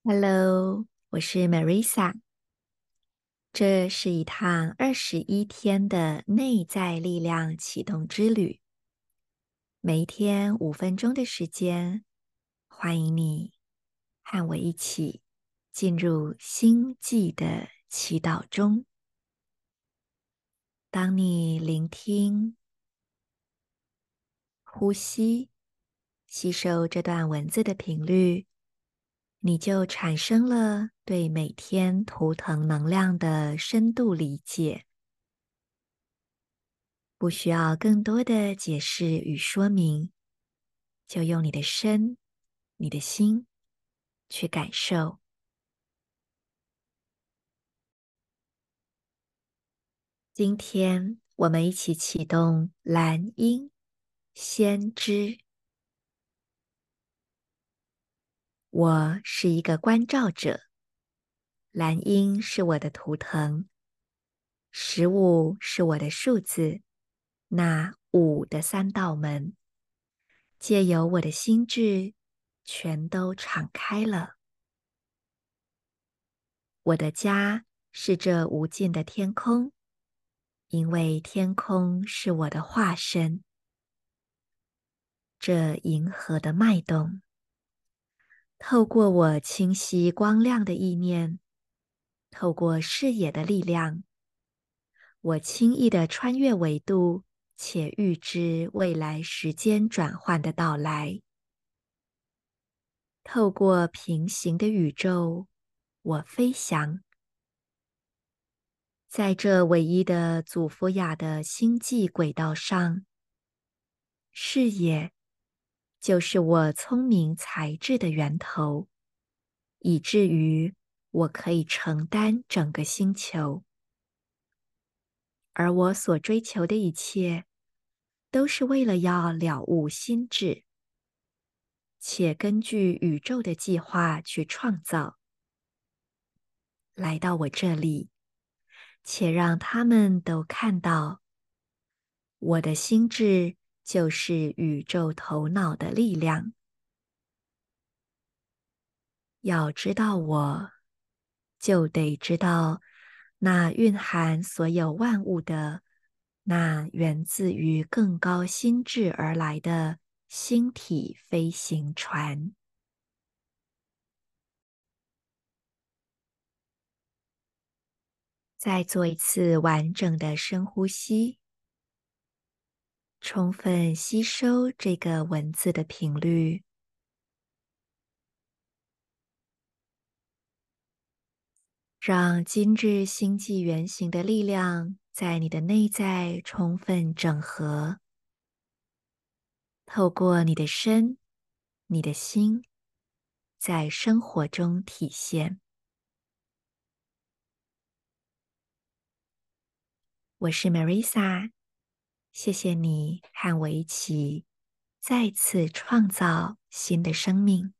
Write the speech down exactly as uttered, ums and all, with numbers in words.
Hello，我是 Marisa。这是一趟二十一天的内在力量启动之旅，每一天五分钟的时间，欢迎你和我一起进入星际的祈祷中。当你聆听、呼吸、吸收这段文字的频率，你就产生了对每天图腾能量的深度理解，不需要更多的解释与说明，就用你的身、你的心去感受。今天我们一起启动蓝鹰先知。我是一个关照者，蓝鹰是我的图腾，十五是我的数字，那五的三道门，借由我的心智，全都敞开了。我的家是这无尽的天空，因为天空是我的化身。这银河的脉动，透过我清晰光亮的意念，透过视野的力量，我轻易地穿越维度，且预知未来时间转换的到来。透过平行的宇宙，我飞翔。在这唯一的祖夫雅的星际轨道上，视野就是我聪明才智的源头，以至于我可以承担整个星球。而我所追求的一切，都是为了要了悟心智，且根据宇宙的计划去创造。来到我这里，且让他们都看到，我的心智就是宇宙头脑的力量。要知道我，就得知道那蕴含所有万物的，那源自于更高心智而来的星体飞行船。再做一次完整的深呼吸，充分吸收这个文字的频率，让精致星际原型的力量在你的内在充分整合，透过你的身、你的心，在生活中体现。我是 Marisa， 谢谢你和我一起再次创造新的生命。